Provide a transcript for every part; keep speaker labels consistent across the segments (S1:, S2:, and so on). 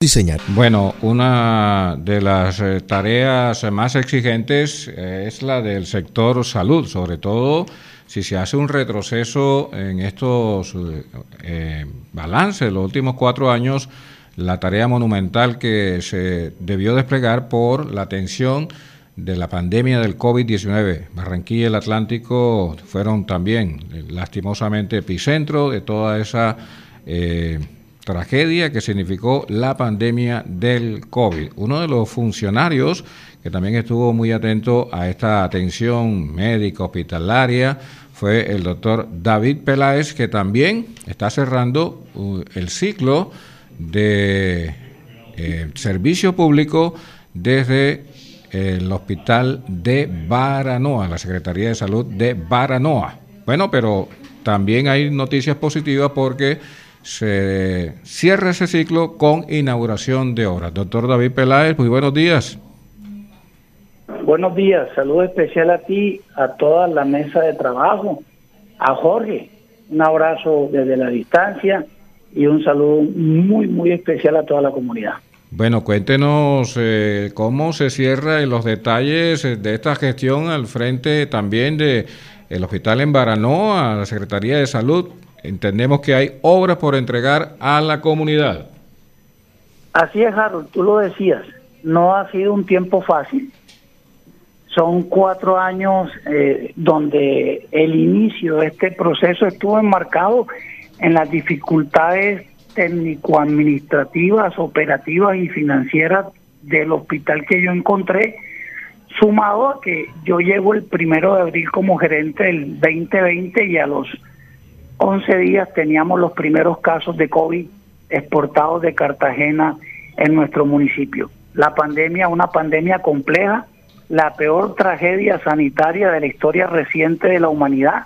S1: diseñar.
S2: Bueno, una de las tareas más exigentes es la del sector salud, sobre todo si se hace un retroceso en estos balances de los últimos 4 años, la tarea monumental que se debió desplegar por la atención de la pandemia del COVID-19. Barranquilla y el Atlántico fueron también lastimosamente epicentro de toda esa tragedia que significó la pandemia del COVID. Uno de los funcionarios que también estuvo muy atento a esta atención médica hospitalaria fue el doctor David Peláez, que también está cerrando el ciclo de servicio público desde el hospital de Baranoa, la Secretaría de Salud de Baranoa. Bueno, pero también hay noticias positivas porque se cierra ese ciclo con inauguración de obras. Doctor David Peláez, muy buenos días.
S3: Buenos días, saludo especial a ti, a toda la mesa de trabajo, a Jorge, un abrazo desde la distancia y un saludo muy, muy especial a toda la comunidad.
S2: Bueno, cuéntenos cómo se cierra en los detalles de esta gestión al frente también de el hospital en Baranoa, la Secretaría de Salud. Entendemos que hay obras por entregar a la comunidad.
S3: Así es, Harold, tú lo decías, no ha sido un tiempo fácil. Son 4 años donde el inicio de este proceso estuvo enmarcado en las dificultades técnico-administrativas, operativas y financieras del hospital que yo encontré, sumado a que yo llego el 1 de abril como gerente del 2020 y a los 11 días teníamos los primeros casos de COVID exportados de Cartagena en nuestro municipio. La pandemia, una pandemia compleja, la peor tragedia sanitaria de la historia reciente de la humanidad.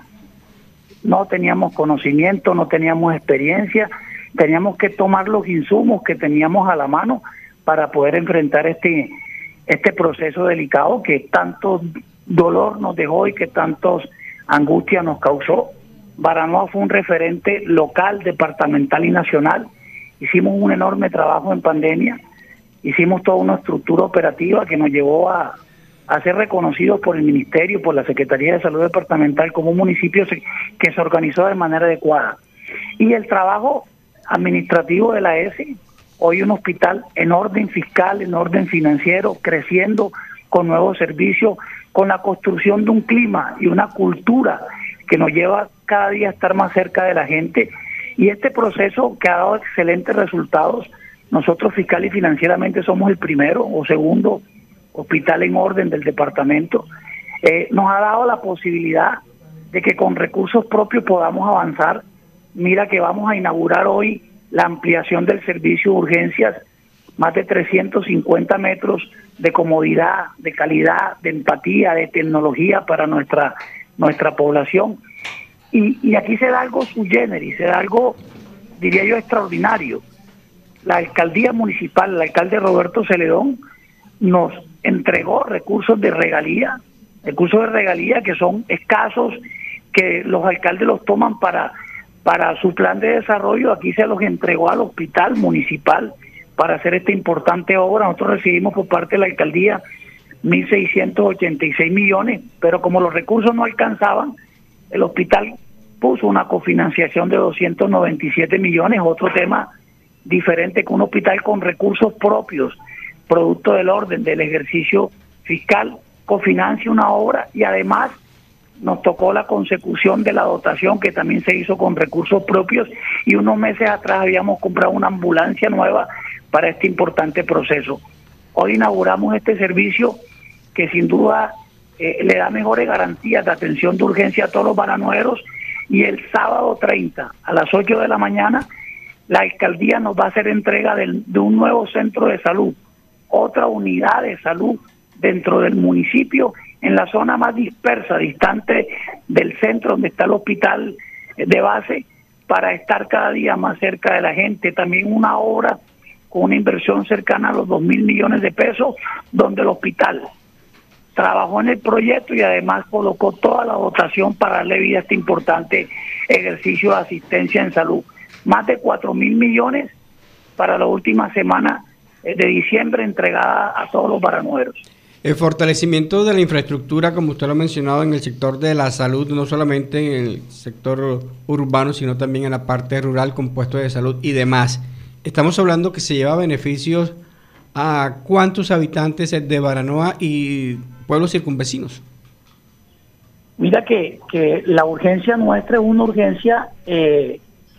S3: No teníamos conocimiento, no teníamos experiencia, teníamos que tomar los insumos que teníamos a la mano para poder enfrentar este proceso delicado que tanto dolor nos dejó y que tantos angustias nos causó. Baranoa fue un referente local, departamental y nacional. Hicimos un enorme trabajo en pandemia, hicimos toda una estructura operativa que nos llevó a ser reconocidos por el Ministerio, por la Secretaría de Salud Departamental como un municipio que se organizó de manera adecuada. Y el trabajo administrativo de la ESE, hoy un hospital en orden fiscal, en orden financiero, creciendo con nuevos servicios, con la construcción de un clima y una cultura que nos lleva cada día a estar más cerca de la gente. Y este proceso que ha dado excelentes resultados, nosotros fiscal y financieramente somos el primero o segundo hospital en orden del departamento, nos ha dado la posibilidad de que con recursos propios podamos avanzar. Mira que vamos a inaugurar hoy la ampliación del servicio de urgencias, más de 350 metros de comodidad, de calidad, de empatía, de tecnología para nuestra población. Y aquí se da algo sui generis, se da algo, diría yo, extraordinario. La alcaldía municipal, el alcalde Roberto Celedón, nos entregó recursos de regalía que son escasos, que los alcaldes los toman para su plan de desarrollo. Aquí se los entregó al hospital municipal para hacer esta importante obra. Nosotros recibimos por parte de la alcaldía 1.686 millones, pero como los recursos no alcanzaban, el hospital puso una cofinanciación de 297 millones, otro tema diferente, que un hospital con recursos propios, producto del orden del ejercicio fiscal, cofinancia una obra y además nos tocó la consecución de la dotación que también se hizo con recursos propios, y unos meses atrás habíamos comprado una ambulancia nueva para este importante proceso. Hoy inauguramos este servicio que sin duda le da mejores garantías de atención de urgencia a todos los baranoeros, y el sábado 30 a las 8 de la mañana la alcaldía nos va a hacer entrega de un nuevo centro de salud, otra unidad de salud dentro del municipio, en la zona más dispersa, distante del centro donde está el hospital de base, para estar cada día más cerca de la gente. También una obra con una inversión cercana a los 2.000 millones de pesos, donde el hospital trabajó en el proyecto y además colocó toda la dotación para darle vida a este importante ejercicio de asistencia en salud. Más de 4.000 millones para la última semana de diciembre entregada a todos los baranueros.
S1: El fortalecimiento de la infraestructura, como usted lo ha mencionado, en el sector de la salud, no solamente en el sector urbano, sino también en la parte rural con puestos de salud y demás. Estamos hablando que se lleva beneficios a cuántos habitantes de Baranoa y pueblos circunvecinos.
S3: Mira que la urgencia nuestra es una urgencia que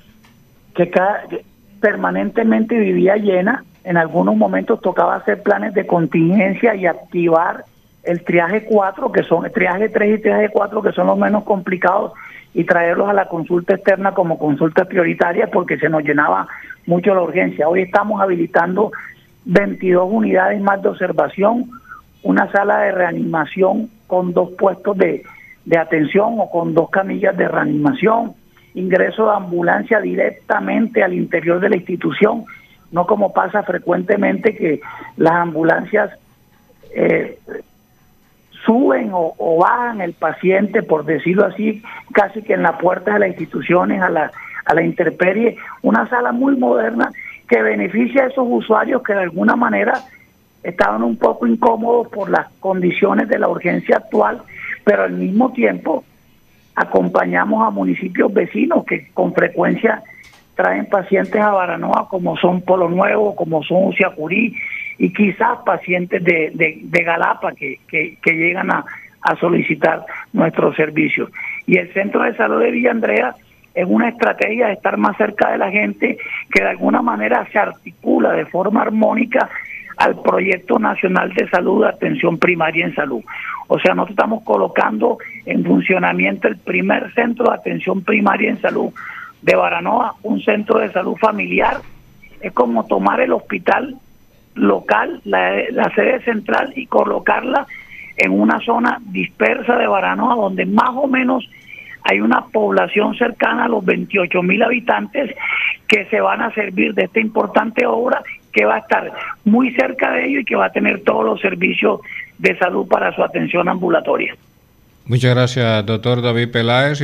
S3: permanentemente vivía llena. En algunos momentos tocaba hacer planes de contingencia y activar el triaje 4, que son el triaje 3 y triaje 4, que son los menos complicados, y traerlos a la consulta externa como consulta prioritaria porque se nos llenaba mucho la urgencia. Hoy estamos habilitando 22 unidades más de observación, una sala de reanimación con 2 puestos de atención o con 2 camillas de reanimación, ingreso de ambulancia directamente al interior de la institución, no como pasa frecuentemente que las ambulancias suben o bajan el paciente, por decirlo así, casi que en la puerta de las instituciones, a la intemperie. Una sala muy moderna que beneficia a esos usuarios que de alguna manera estaban un poco incómodos por las condiciones de la urgencia actual, pero al mismo tiempo acompañamos a municipios vecinos que con frecuencia traen pacientes a Baranoa, como son Polo Nuevo, como son Uciacurí, y quizás pacientes de Galapa que llegan a solicitar nuestros servicios. Y el Centro de Salud de Villa Andrea es una estrategia de estar más cerca de la gente que de alguna manera se articula de forma armónica al Proyecto Nacional de Salud de Atención Primaria en Salud. O sea, nosotros estamos colocando en funcionamiento el primer centro de atención primaria en salud de Baranoa, un centro de salud familiar. Es como tomar el hospital local, la sede central, y colocarla en una zona dispersa de Baranoa, donde más o menos hay una población cercana a los 28,000 habitantes que se van a servir de esta importante obra, que va a estar muy cerca de ellos y que va a tener todos los servicios de salud para su atención ambulatoria.
S2: Muchas gracias, doctor David Peláez.